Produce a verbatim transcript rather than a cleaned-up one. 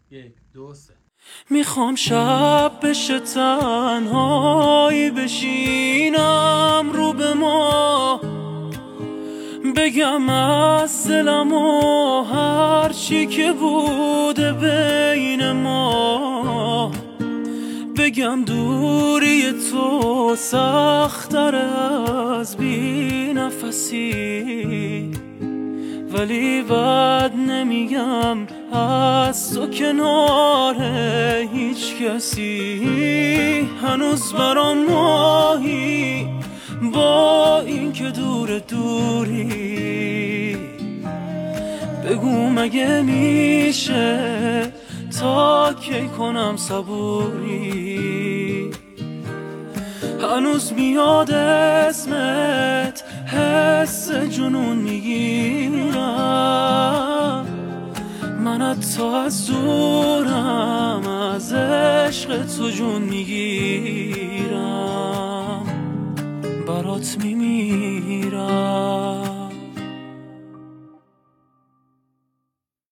یک دو سه. میخوام شب بشه تنهایی بشینم رو به ما، بگم از دلم و هر چی که بوده بین ما، بگم دوری تو سخت‌تر از بی نفسی، ولی بد نمیگم از تو کنار هیچ کسی. هنوز برام ماهی با این که دور دوری، بگو مگه میشه تا کی کنم صبوری. هنوز میاد اسمت، حس جنون میگیرم، من حتی از دورم از عشق تو جون میگیرم، برات میمیرم.